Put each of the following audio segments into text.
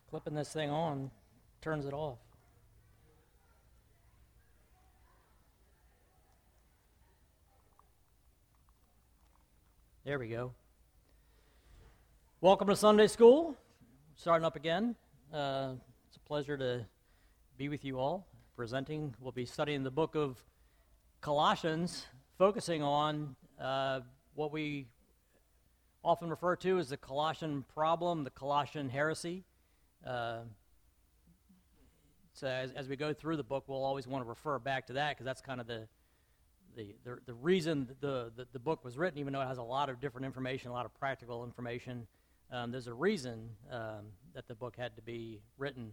Clipping this thing on turns it off. There we go. Welcome to Sunday School. Starting up again. It's a pleasure to be with you all. Presenting, we'll be studying the book of Colossians, focusing on what we often refer to as the Colossian problem, the Colossian heresy. So as we go through the book, we'll always want to refer back to that because that's kind of the reason the book was written, even though it has a lot of different information, a lot of practical information. There's a reason that the book had to be written.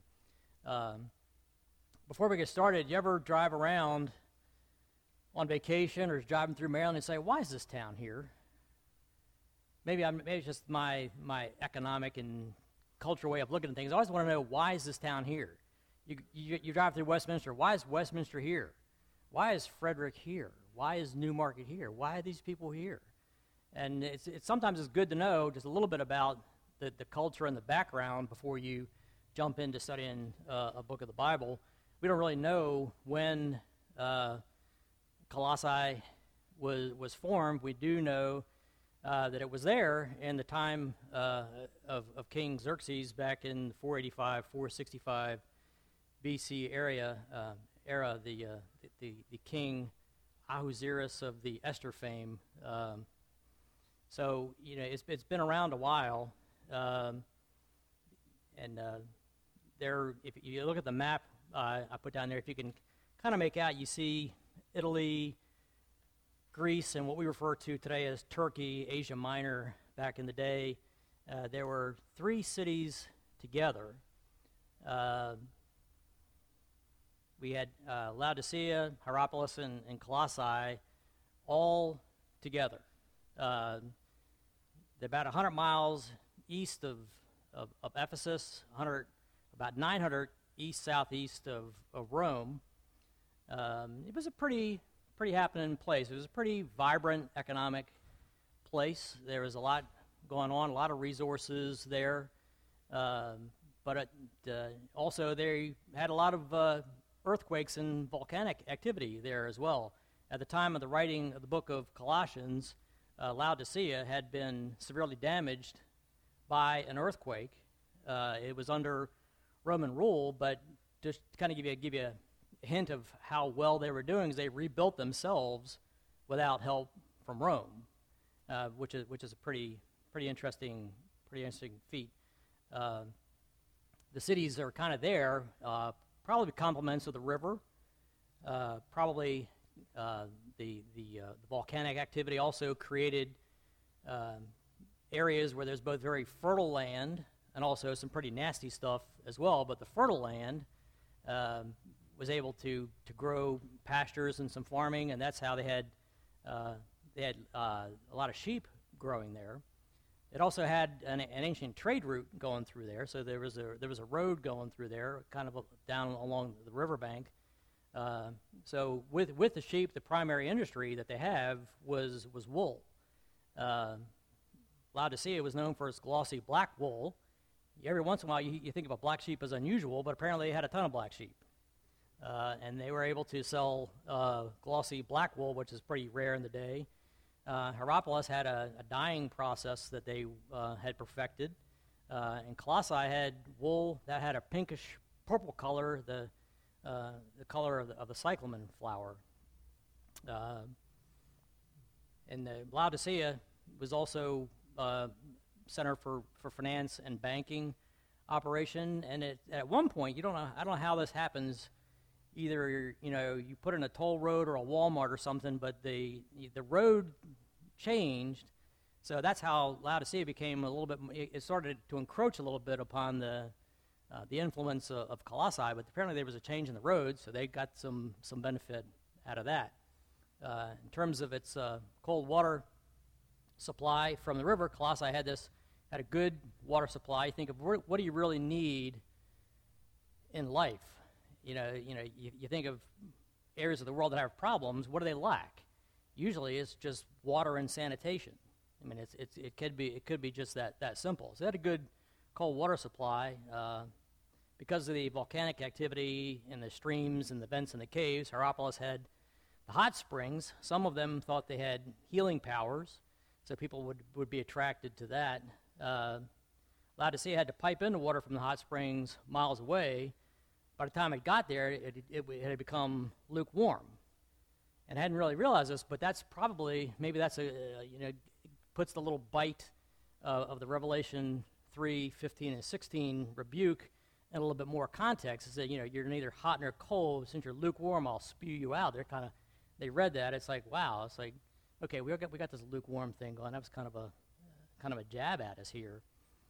Before we get started, you ever drive around on vacation or driving through Maryland and say, why is this town here? Maybe it's just my economic and cultural way of looking at things. I always want to know, why is this town here? You drive through Westminster. Why is Westminster here? Why is Frederick here? Why is Newmarket here? Why are these people here? And it's sometimes it's good to know just a little bit about the culture and the background before you jump into studying a book of the Bible. We don't really know when Colossae was formed. We do know that it was there in the time of King Xerxes back in 485, 465 BC era. The king Ahasuerus of the Esther fame. So it's been around a while, and there, if you look at the map I put down there, if you can kind of make out, you see Italy, Greece, and what we refer to today as Turkey, Asia Minor. Back in the day, there were three cities together. We had Laodicea, Hierapolis, and Colossae all together. They're about 100 miles east of Ephesus, about 900 east-southeast of Rome. It was a pretty happening place. It was a pretty vibrant economic place. There was a lot going on, a lot of resources there. But also they had a lot of earthquakes and volcanic activity there as well. At the time of the writing of the book of Colossians, Laodicea had been severely damaged by an earthquake. It was under Roman rule, but just to kind of give you a hint of how well they were doing, is they rebuilt themselves without help from Rome, which is a pretty interesting feat. The cities are kind of there. Probably complements of the river. Probably the volcanic activity also created areas where there's both very fertile land and also some pretty nasty stuff as well. But the fertile land was able to grow pastures and some farming, and that's how they had a lot of sheep growing there. It also had an ancient trade route going through there, so there was a road going through there, kind of down along the riverbank. So with the sheep, the primary industry that they have was wool. Laodicea was known for its glossy black wool. Every once in a while, you think of a black sheep as unusual, but apparently they had a ton of black sheep, and they were able to sell glossy black wool, which is pretty rare in the day. Hierapolis had a dyeing process that they had perfected, and Colossae had wool that had a pinkish purple color, the color of the cyclamen flower. And the Laodicea was also center for finance and banking operation, and at one point, I don't know how this happens. Either you put in a toll road or a Walmart or something, but the road changed, so that's how Laodicea became a little bit. It started to encroach a little bit upon the influence of Colossae, but apparently there was a change in the road, so they got some benefit out of that. In terms of its cold water supply from the river, Colossae had a good water supply. You think of what do you really need in life? You think of areas of the world that have problems. What do they lack? Usually, it's just water and sanitation. I mean, it could be just that simple. So they had a good cold water supply. because of the volcanic activity in the streams and the vents in the caves, Hierapolis had the hot springs. Some of them thought they had healing powers, so people would be attracted to that. Laodicea had to pipe in the water from the hot springs miles away. By the time it got there, it had become lukewarm. And I hadn't really realized this, but that's probably, maybe that's puts the little bite of the Revelation 3, 15, and 16 rebuke in a little bit more context. Is that, you're neither hot nor cold. Since you're lukewarm, I'll spew you out. They read that. It's like, wow. It's like, okay, we got this lukewarm thing going. That was kind of a jab at us here.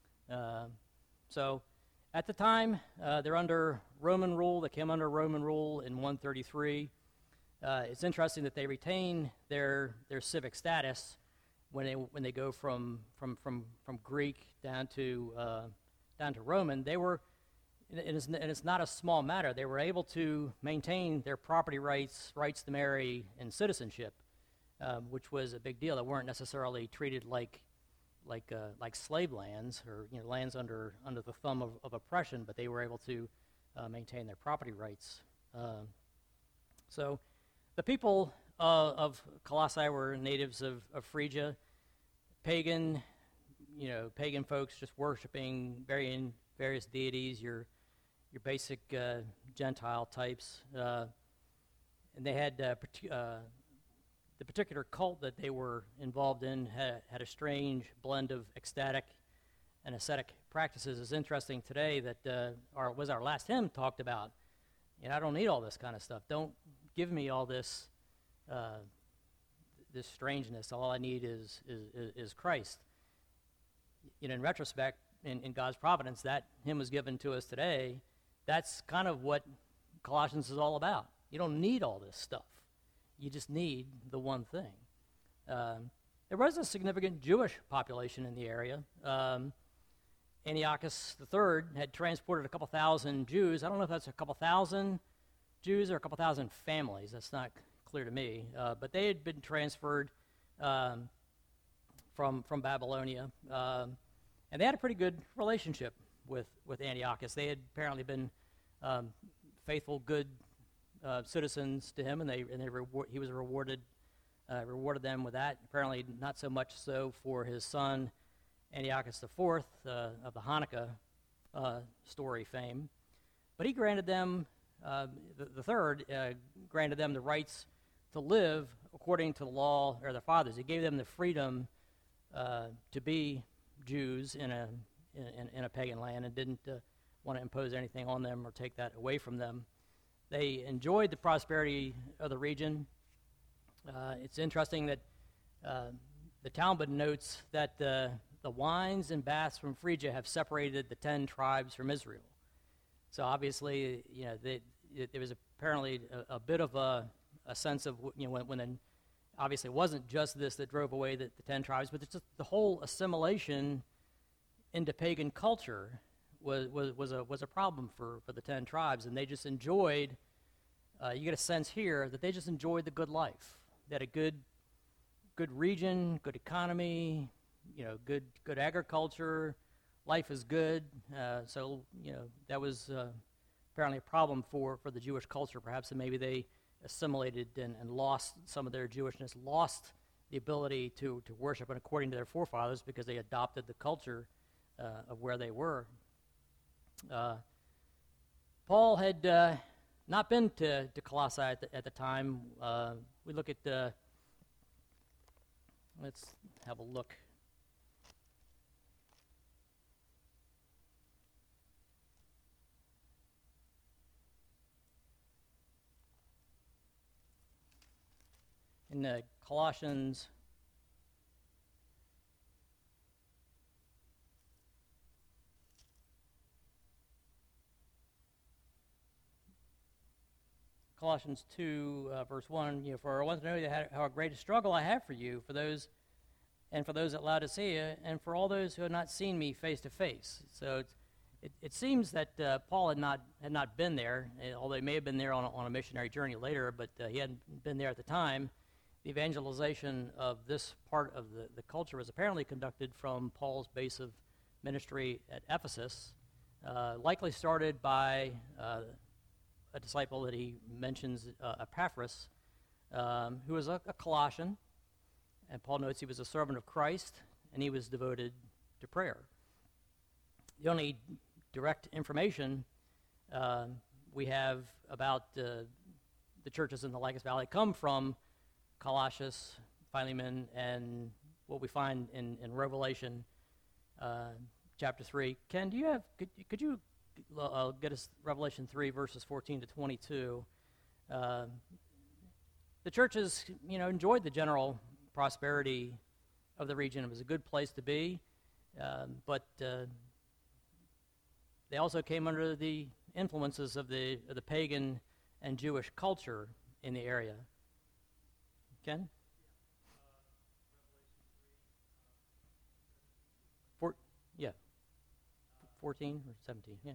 So at the time, they're under Roman rule. They came under Roman rule in 133. It's interesting that they retain their civic status when they go from Greek down to Roman. They were, and it's not a small matter. They were able to maintain their property rights to marry, and citizenship, which was a big deal. They weren't necessarily treated like slave lands, or lands under the thumb of oppression, but they were able to maintain their property rights. So the people of Colossae were natives of Phrygia, pagan folks just worshiping various deities, your basic Gentile types, and they had the particular cult that they were involved in had a strange blend of ecstatic and ascetic practices. It's interesting today that our last hymn talked about, I don't need all this kind of stuff. Don't give me all this this strangeness. All I need is Christ. In retrospect, in God's providence, that hymn was given to us today. That's kind of what Colossians is all about. You don't need all this stuff. You just need the one thing. There was a significant Jewish population in the area. Antiochus III had transported a couple thousand Jews. I don't know if that's a couple thousand Jews or a couple thousand families. That's not clear to me. But they had been transferred from Babylonia. And they had a pretty good relationship with Antiochus. They had apparently been faithful, good citizens to him, and he was rewarded them with that. Apparently, not so much so for his son Antiochus IV of the Hanukkah story fame, but he granted them the third granted them the rights to live according to the law or their fathers. He gave them the freedom to be Jews in a pagan land, and didn't want to impose anything on them or take that away from them. They enjoyed the prosperity of the region. It's interesting that the Talmud notes that the wines and baths from Phrygia have separated the 10 tribes from Israel. So obviously, there was apparently a bit of a sense of, when obviously it wasn't just this that drove away the 10 tribes, but it's just the whole assimilation into pagan culture was a problem for the 10 tribes, and they just enjoyed, you get a sense here that they just enjoyed the good life. They had a good region, good economy, good agriculture, life is good, so that was apparently a problem for the Jewish culture, perhaps, and maybe they assimilated and lost some of their Jewishness, lost the ability to worship and according to their forefathers because they adopted the culture of where they were. Paul had not been to Colossae at the time. We look at let's have a look. In Colossians Colossians 2, verse 1, for I want to know how great a struggle I have for you, for those at Laodicea, and for all those who have not seen me face to face. So it seems that Paul had not been there, although he may have been there on a missionary journey later, but he hadn't been there at the time. The evangelization of this part of the culture was apparently conducted from Paul's base of ministry at Ephesus, likely started by a disciple that he mentions, Epaphras, who was a Colossian, and Paul notes he was a servant of Christ, and he was devoted to prayer. The only direct information we have about the churches in the Lycus Valley come from Colossians, Philemon, and what we find in Revelation chapter 3. Ken, do you have? Could you get us Revelation 3 verses 14 to 22? The churches, enjoyed the general prosperity of the region. It was a good place to be, but they also came under the influences of the pagan and Jewish culture in the area. Ken? 14 or 17, yeah.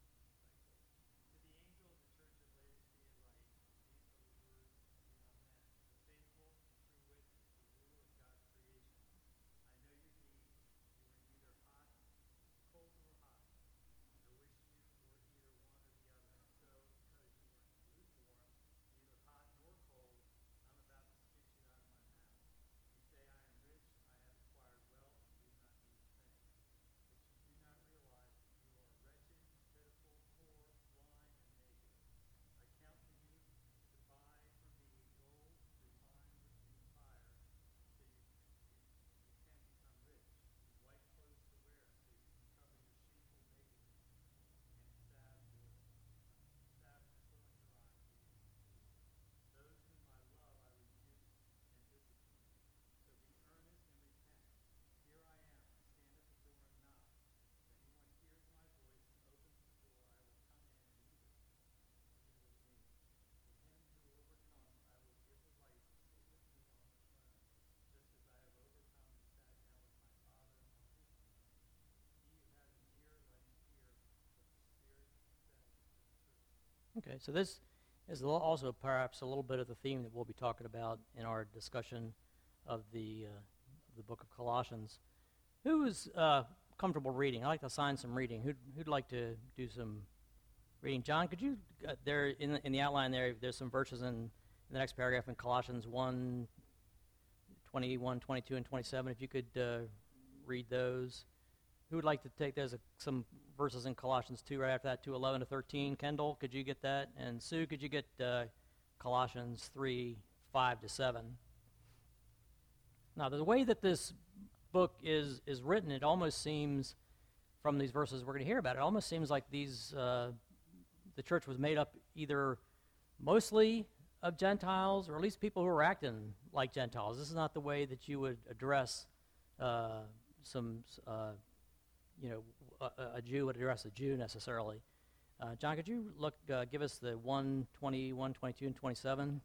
Okay, so this is also perhaps a little bit of the theme that we'll be talking about in our discussion of the book of Colossians. Who is comfortable reading? I'd like to assign some reading. Who'd like to do some reading? John, could you, there in the outline there's some verses in the next paragraph in Colossians 1, 21, 22, and 27. If you could read those. Who would like to take, there's some verses in Colossians 2 right after that, 2:11 to 13. Kendall, could you get that? And Sue, could you get Colossians 3, 5 to 7? Now, the way that this book is written, it almost seems, from these verses we're going to hear about, it almost seems like the church was made up either mostly of Gentiles, or at least people who were acting like Gentiles. This is not the way that you would address a Jew would address a Jew necessarily. John, could you give us the 1, 21, 22, and 27?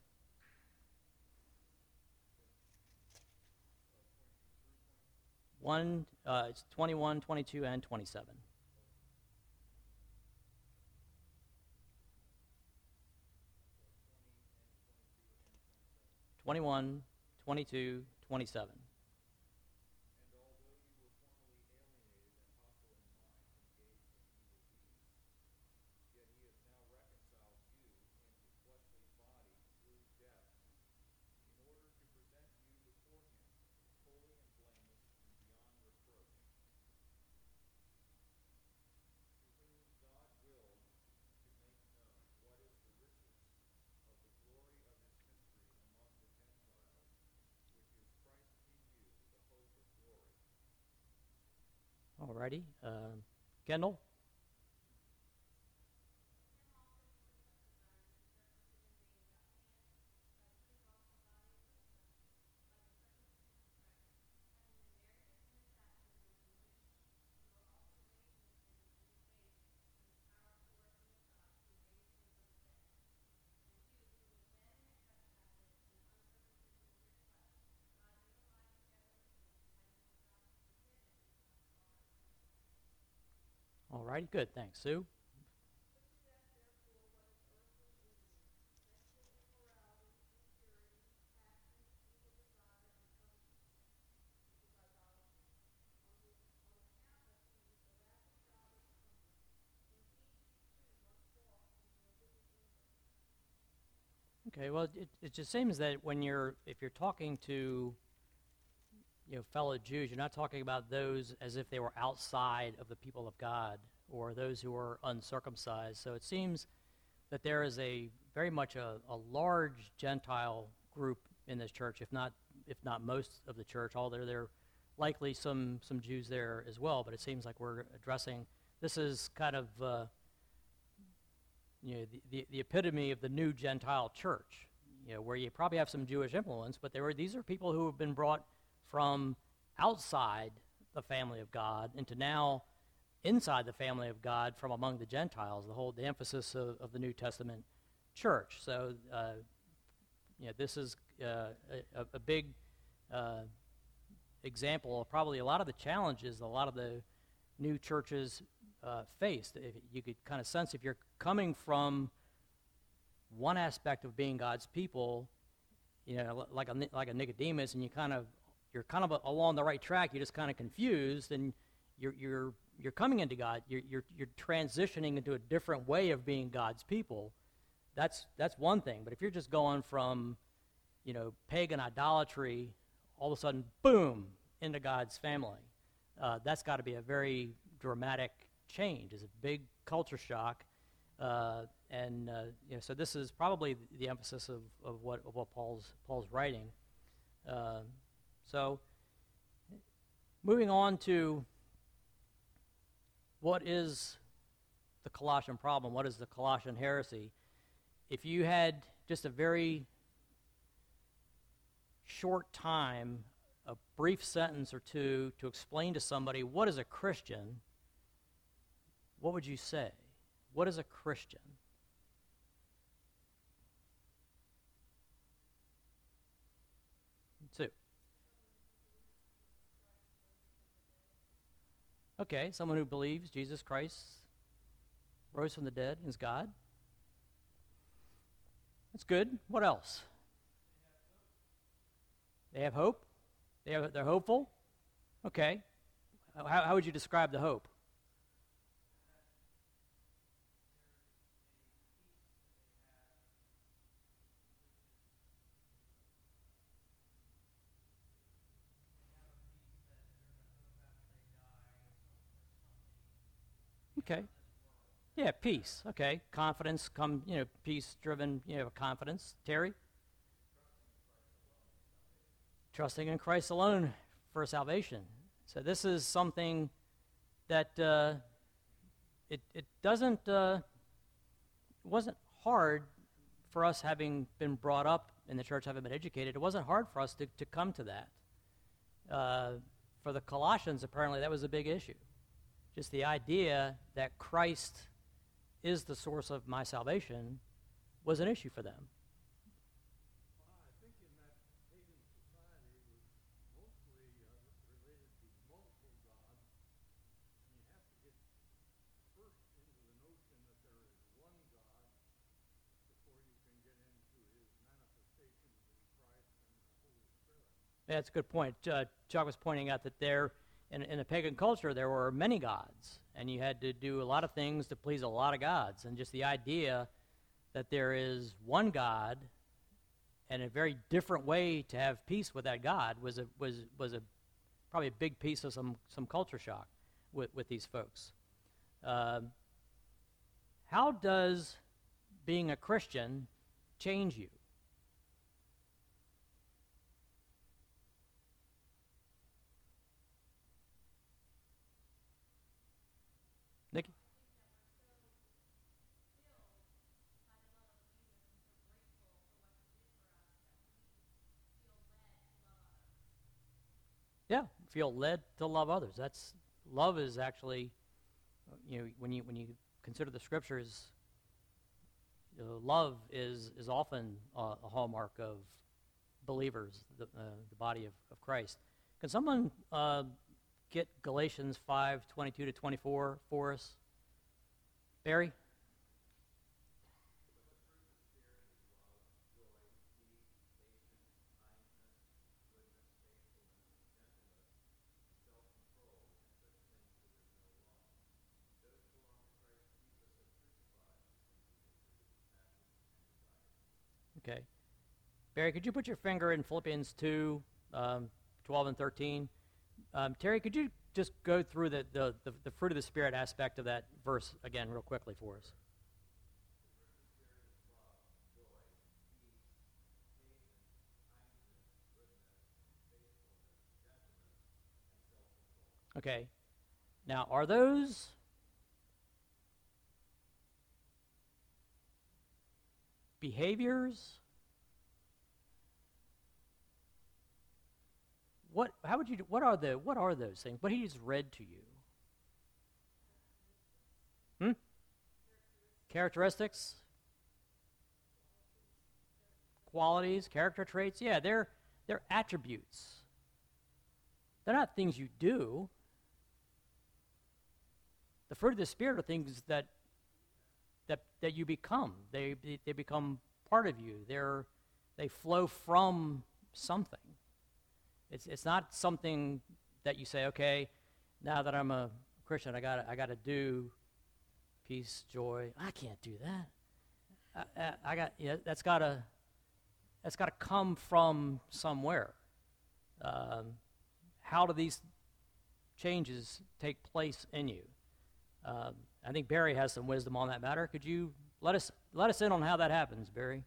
It's 21, 22, and 27. 21, 22, 27. Alrighty. Kendall? All right, good, thanks. Sue? Okay, well, it just seems that if you're talking to, fellow Jews, you're not talking about those as if they were outside of the people of God or those who were uncircumcised. So it seems that there is very much a large Gentile group in this church, if not most of the church, although there are likely some Jews there as well. But it seems like we're addressing, this is kind of the epitome of the new Gentile church, where you probably have some Jewish influence, but these are people who have been brought from outside the family of God into now inside the family of God from among the Gentiles, the emphasis of the New Testament church. So, this is a big example of probably a lot of the challenges a lot of the new churches faced. You could kind of sense if you're coming from one aspect of being God's people, like a Nicodemus, and you're kind of along the right track. You're just kind of confused, and you're coming into God. You're transitioning into a different way of being God's people. That's one thing. But if you're just going from, pagan idolatry, all of a sudden, boom, into God's family, that's got to be a very dramatic change. It's a big culture shock, and so this is probably the emphasis of what Paul's writing. So, moving on to what is the Colossian problem? What is the Colossian heresy? If you had just a very short time, a brief sentence or two to explain to somebody what is a Christian, what would you say? What is a Christian? Sue. Okay, someone who believes Jesus Christ rose from the dead and is God. That's good. What else? They have hope. They're hopeful. Okay. How would you describe the hope? Okay. Yeah, peace. Okay. Confidence, peace-driven, confidence. Terry? Trusting in Christ alone for salvation. So this is something that it wasn't hard for us, having been brought up in the church, having been educated. It wasn't hard for us to come to that. For the Colossians, apparently, that was a big issue. Just the idea that Christ is the source of my salvation was an issue for them. I think in that pagan society it was mostly related to multiple gods, and you have to get first into the notion that there is one God before you can get into his manifestations in Christ and the Holy Spirit. That's a good point. Chuck was pointing out that in a pagan culture, there were many gods, and you had to do a lot of things to please a lot of gods. And just the idea that there is one God and a very different way to have peace with that God was probably a big piece of some culture shock with these folks. How does being a Christian change you? Nikki? Yeah, feel led to love others. Love is actually, when you consider the scriptures, love is often a hallmark of believers, the body of Christ. Can someone get Galatians 5:22-24 for us? Barry? Okay. Barry, could you put your finger in Philippians 2, 12 and 13? Terry, could you just go through the fruit of the Spirit aspect of that verse again real quickly for us? Okay. Now, are those behaviors? What are those things? What he just read to you? Characteristics? Qualities, character traits? Yeah, they're attributes. They're not things you do. The fruit of the Spirit are things that you become. They become part of you. They flow from something. It's not something that you say, okay, now that I'm a Christian, I got to do peace, joy. I can't do that. That's got to come from somewhere. How do these changes take place in you? I think Barry has some wisdom on that matter. Could you let us in on how that happens, Barry?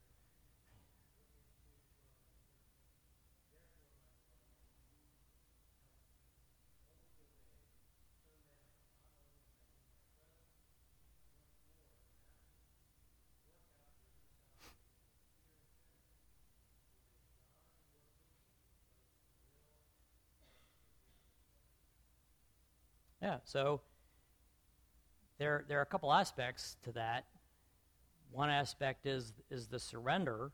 Yeah, so there are a couple aspects to that. One aspect is the surrender,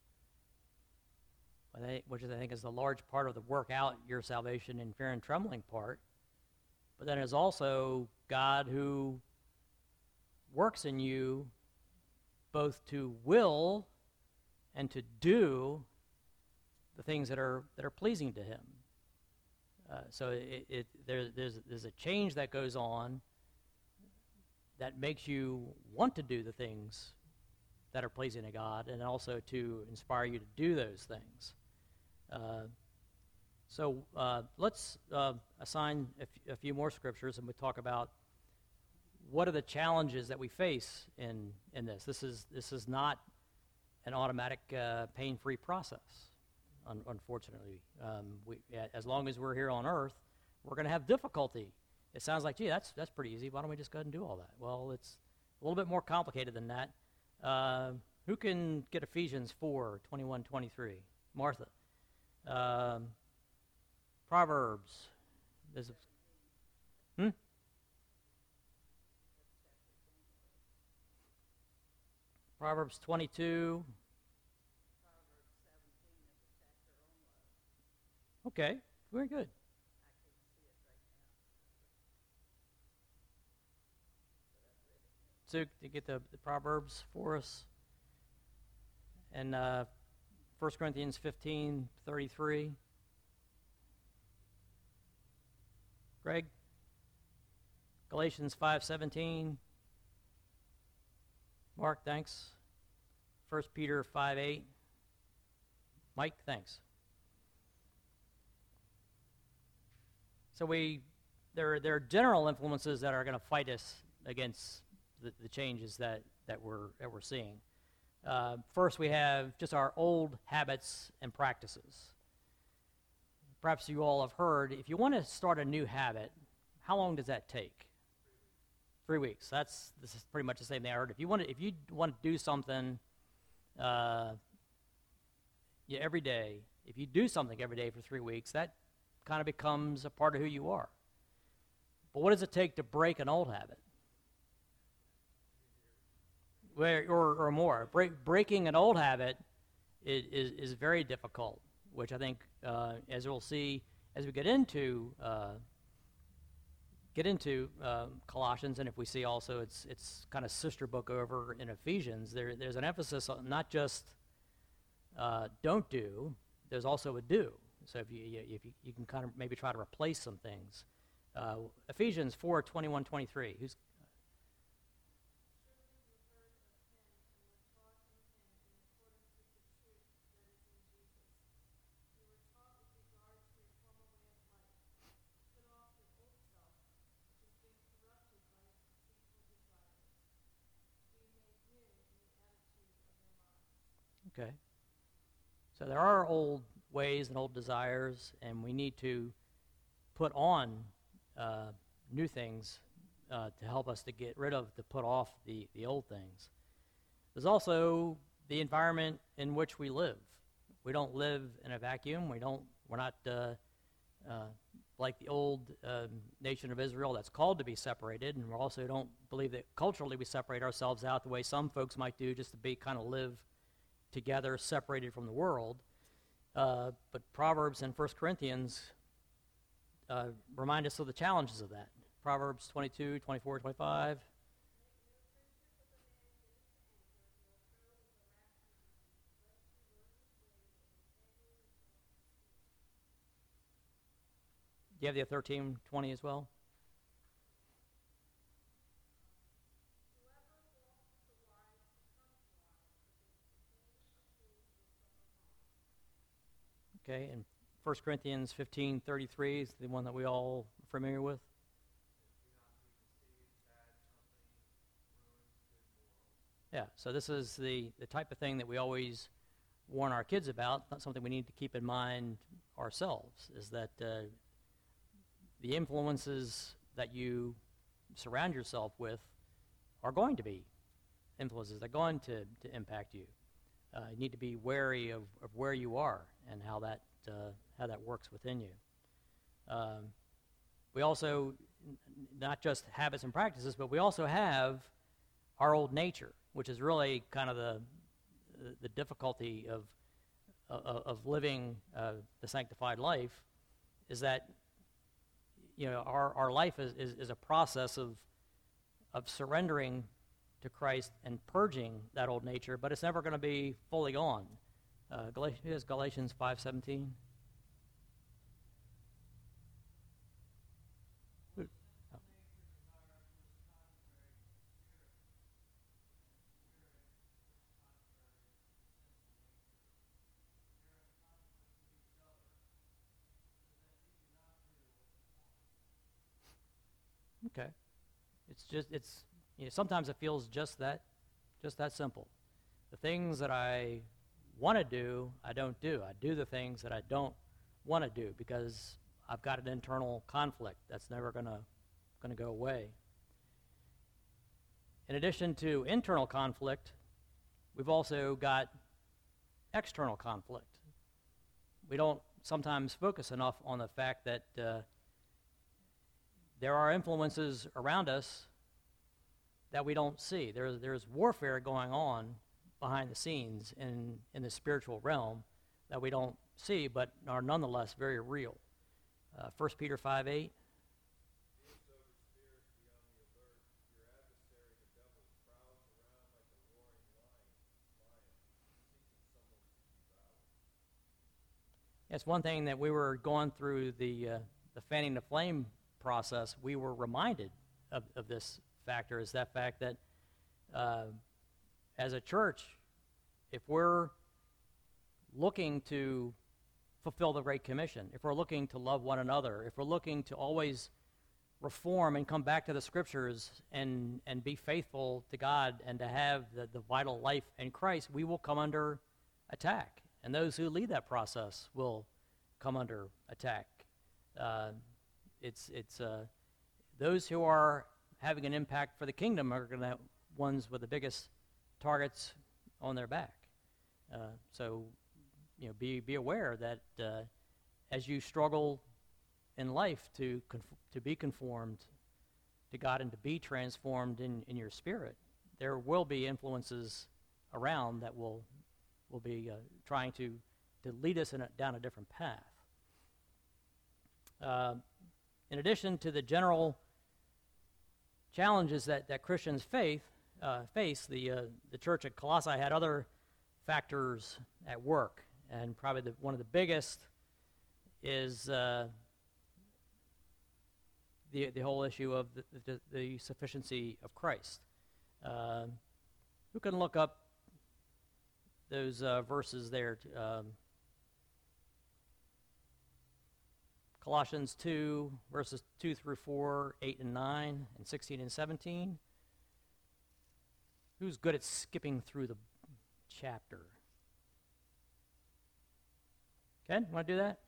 which I think is the large part of the work out your salvation in fear and trembling part. But then there's also God who works in you both to will and to do the things that are pleasing to Him. So there's a change that goes on that makes you want to do the things that are pleasing to God, and also to inspire you to do those things. So let's assign a few more scriptures, and we talk about what are the challenges that we face in this. This is not an automatic, pain-free process. Unfortunately, as long as we're here on earth, we're going to have difficulty. It sounds like, gee, that's pretty easy. Why don't we just go ahead and do all that? Well, it's a little bit more complicated than that. Who can get Ephesians 4, 21, 23? Martha. Proverbs. Proverbs 22. Okay, very good. So to get the Proverbs for us, and 1 Corinthians 15:33. Greg? Galatians 5:17. Mark, thanks. 1 Peter 5:8. Mike, thanks. So there are general influences that are going to fight us against the changes that we're seeing. First, we have just our old habits and practices. Perhaps you all have heard, if you want to start a new habit, how long does that take? 3 weeks. This is pretty much the same thing I heard. If you want to do something every day, if you do something every day for 3 weeks, that kind of becomes a part of who you are. But what does it take to break an old habit? Or more. Breaking an old habit is very difficult, which I think, as we'll see as we get into Colossians, and if we see also its kind of sister book over in Ephesians, there's an emphasis on not just don't do, there's also a do. So if you can kind of maybe try to replace some things. Ephesians 4, 21, 23. Who's Okay. So there are old ways and old desires, and we need to put on new things to help us to get rid of, to put off the old things. There's also the environment in which we live. We don't live in a vacuum. We're not like the old nation of Israel that's called to be separated, and we also don't believe that culturally we separate ourselves out the way some folks might do, just to be kind of live together, separated from the world. But Proverbs and 1 Corinthians remind us of the challenges of that. Proverbs 22, 24, 25. Do you have the 13, 20 as well? Okay, and 1 Corinthians 15:33 is the one that we all are familiar with. Yeah, so this is the type of thing that we always warn our kids about, not something we need to keep in mind ourselves, is that the influences that you surround yourself with are going to be influences. They're going to impact you. You need to be wary of where you are and how that works within you. We also, not just habits and practices, but we also have our old nature, which is really kind of the difficulty of living the sanctified life, is that our life is a process of surrendering to Christ and purging that old nature, but it's never going to be fully gone. Galatians 5:17. Okay, sometimes it feels just that simple. The things that I want to do, I don't do. I do the things that I don't want to do because I've got an internal conflict that's never going to go away. In addition to internal conflict, we've also got external conflict. We don't sometimes focus enough on the fact that there are influences around us that we don't see. There's warfare going on behind the scenes in the spiritual realm that we don't see, but are nonetheless very real. 1 Peter 5:8. It's one thing that we were going through the fanning the flame process. We were reminded of this factor, is that fact that as a church, if we're looking to fulfill the Great Commission, if we're looking to love one another, if we're looking to always reform and come back to the Scriptures and be faithful to God and to have the vital life in Christ, we will come under attack. And those who lead that process will come under attack. Those who are having an impact for the kingdom are going to ones with the biggest targets on their back. So be aware that as you struggle in life to be conformed to God and to be transformed in your spirit, there will be influences around that will be trying to lead us down a different path. In addition to the general challenges that Christians face, the church at Colossae had other factors at work, and probably one of the biggest is the whole issue of the sufficiency of Christ. Who can look up those verses there? Colossians 2, verses 2 through 4, 8 and 9, and 16 and 17. Who's good at skipping through the chapter? Ken, want to do that?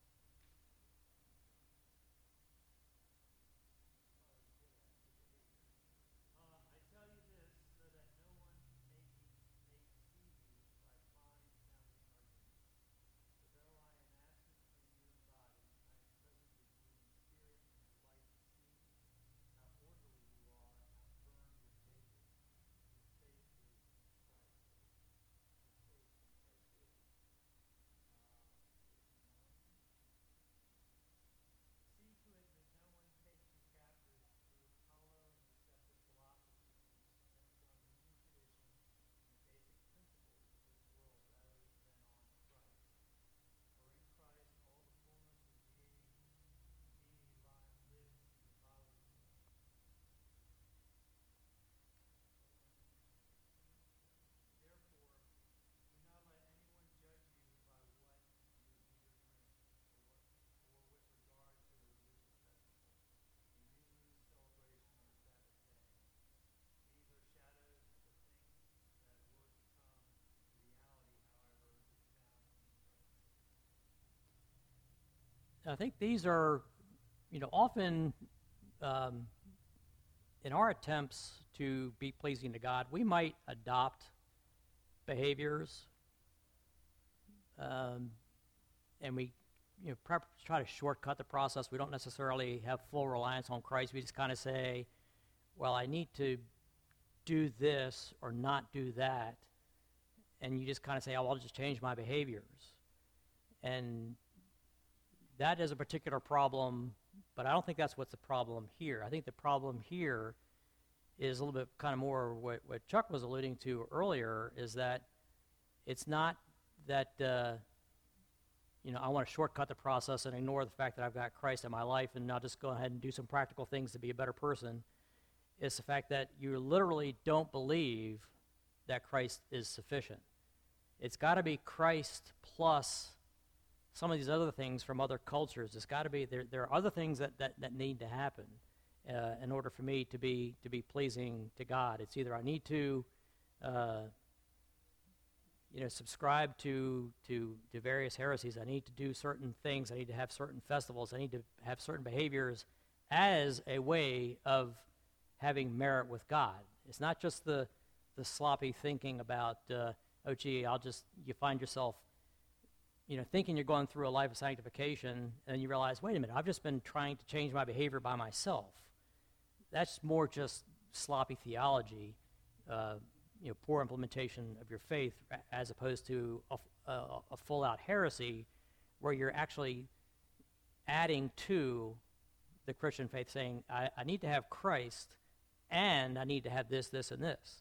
I think these are, often um, in our attempts to be pleasing to God, we might adopt behaviors, and we, try to shortcut the process. We don't necessarily have full reliance on Christ. We just kind of say, well, I need to do this or not do that, and you just kind of say, oh, I'll just change my behaviors. And that is a particular problem, but I don't think that's what's the problem here. I think the problem here is a little bit kind of more what Chuck was alluding to earlier, is that it's not that, I want to shortcut the process and ignore the fact that I've got Christ in my life and I'll just go ahead and do some practical things to be a better person. It's the fact that you literally don't believe that Christ is sufficient. It's got to be Christ plus some of these other things from other cultures. It's got to be, there are other things that need to happen in order for me to be pleasing to God. It's either I need to subscribe to various heresies. I need to do certain things. I need to have certain festivals. I need to have certain behaviors as a way of having merit with God. It's not just the sloppy thinking about, you find yourself, thinking you're going through a life of sanctification, and you realize, wait a minute, I've just been trying to change my behavior by myself. That's more just sloppy theology, poor implementation of your faith, as opposed to a full-out heresy where you're actually adding to the Christian faith, saying, I need to have Christ, and I need to have this, this, and this.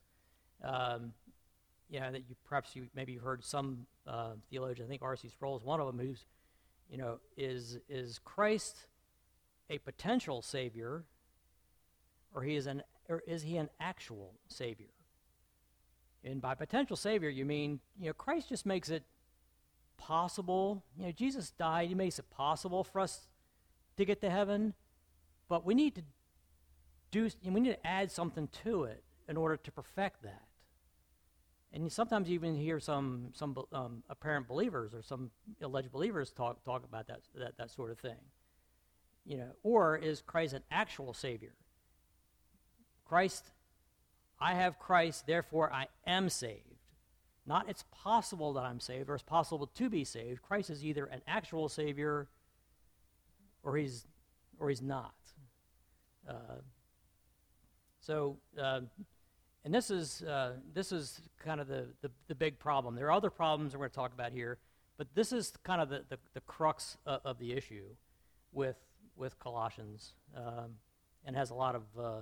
That maybe you've heard some theologians, I think R.C. Sproul is one of them, who's, is Christ a potential Savior, or is he an actual Savior? And by potential Savior, you mean, Christ just makes it possible. Jesus died, he makes it possible for us to get to heaven, but we need to add something to it in order to perfect that. And sometimes you even hear some apparent believers or some alleged believers talk about that sort of thing. Or is Christ an actual Savior? I have Christ, therefore I am saved. Not it's possible that I'm saved or it's possible to be saved. Christ is either an actual Savior or he's not. And this is kind of the big problem. There are other problems we're going to talk about here, but this is kind of the crux of the issue with Colossians, and has a lot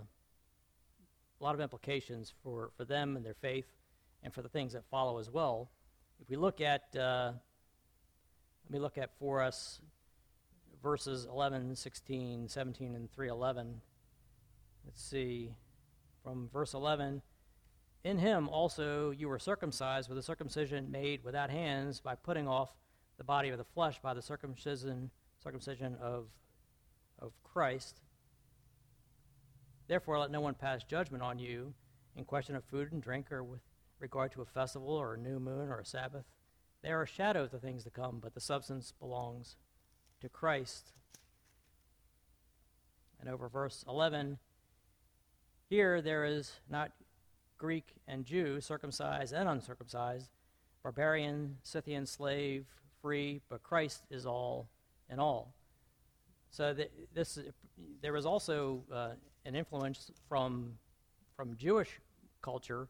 of implications for them and their faith, and for the things that follow as well. If we look at, let me look at for us verses 11, 16, 17, and 3:11. Let's see, from verse 11. In him also you were circumcised with a circumcision made without hands, by putting off the body of the flesh by the circumcision of Christ. Therefore let no one pass judgment on you in question of food and drink, or with regard to a festival or a new moon or a Sabbath, They are a shadow of the things to come, but the substance belongs to Christ. And over verse 11, here there is not Greek and Jew, circumcised and uncircumcised, barbarian, Scythian, slave, free, but Christ is all in all. So there was also an influence from Jewish culture.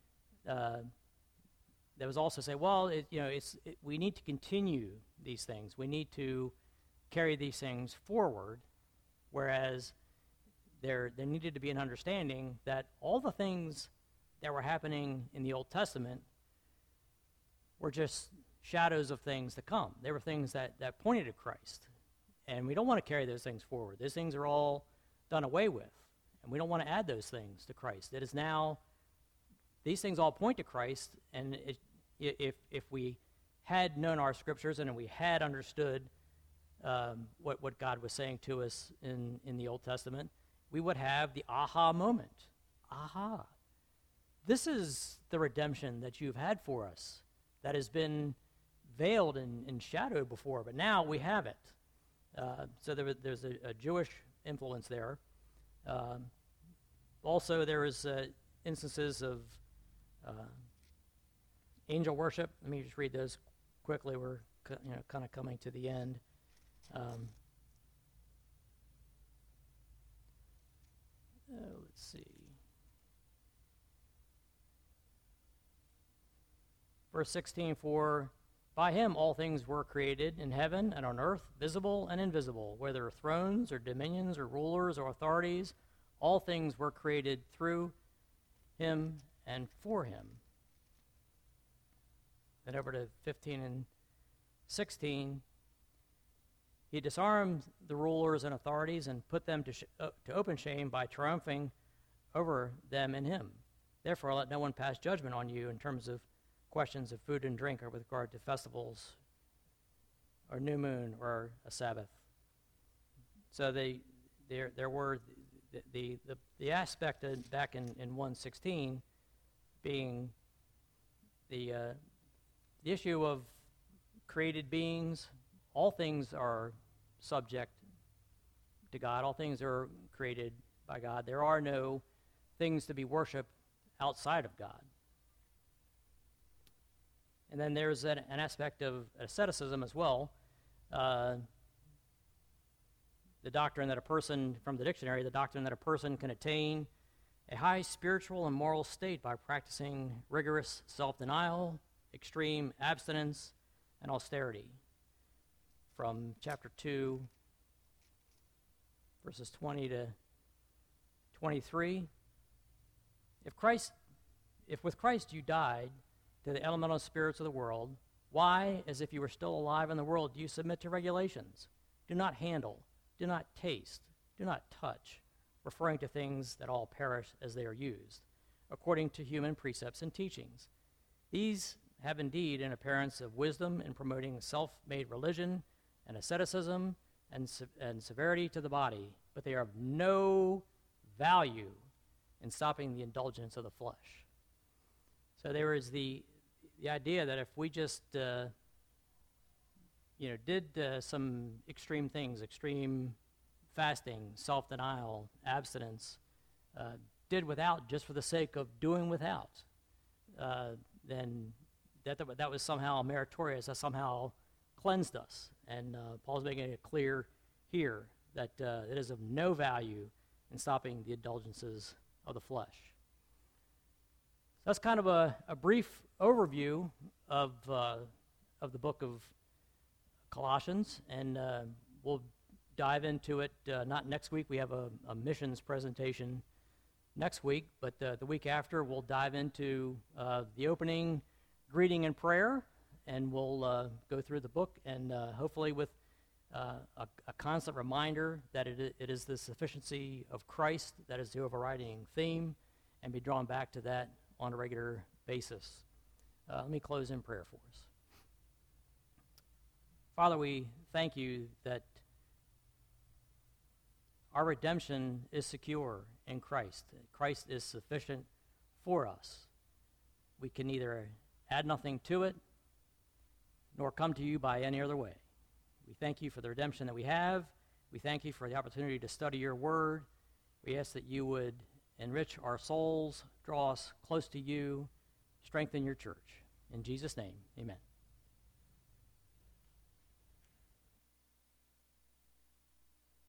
That was also say, well, we need to continue these things. We need to carry these things forward, whereas there needed to be an understanding that all the things that were happening in the Old Testament were just shadows of things to come. They were things that pointed to Christ. And we don't want to carry those things forward. Those things are all done away with. And we don't want to add those things to Christ. It is now, these things all point to Christ, and if we had known our scriptures and we had understood what God was saying to us in the Old Testament, we would have the aha moment. Aha. This is the redemption that you've had for us that has been veiled and shadowed before, but now we have it. So there's a Jewish influence there. Also, there is instances of angel worship. Let me just read those quickly. We're kind of coming to the end. Let's see. Verse 16, for by him all things were created in heaven and on earth, visible and invisible, whether thrones or dominions or rulers or authorities, all things were created through him and for him. Then over to 15 and 16, he disarmed the rulers and authorities and put them to open shame by triumphing over them in him. Therefore, let no one pass judgment on you in terms of questions of food and drink or with regard to festivals or new moon or a Sabbath. So there were the aspect back in 1:16 being the issue of created beings. All things are subject to God. All things are created by God. There are no things to be worshipped outside of God. And then there's an aspect of asceticism as well. The doctrine that a person, from the dictionary, the doctrine that a person can attain a high spiritual and moral state by practicing rigorous self-denial, extreme abstinence, and austerity. From chapter 2, verses 20 to 23. If with Christ you died to the elemental spirits of the world, why, as if you were still alive in the world, do you submit to regulations? Do not handle, do not taste, do not touch, referring to things that all perish as they are used, according to human precepts and teachings. These have indeed an appearance of wisdom in promoting self-made religion and asceticism and severity to the body, but they are of no value in stopping the indulgence of the flesh. So there is the idea that if we just did some extreme things, extreme fasting, self-denial, abstinence, did without just for the sake of doing without, then that was somehow meritorious, that somehow cleansed us. And Paul's making it clear here that it is of no value in stopping the indulgences of the flesh. That's kind of a brief overview of the book of Colossians, and we'll dive into it not next week. We have a missions presentation next week, but the week after we'll dive into the opening greeting and prayer, and we'll go through the book, and hopefully with a constant reminder that it is the sufficiency of Christ that is the overriding theme, and be drawn back to that on a regular basis. Let me close in prayer for us. Father, we thank you that our redemption is secure in Christ. Christ is sufficient for us. We can neither add nothing to it nor come to you by any other way. We thank you for the redemption that we have. We thank you for the opportunity to study your word. We ask that you would enrich our souls, draw us close to you, strengthen your church. In Jesus' name, amen.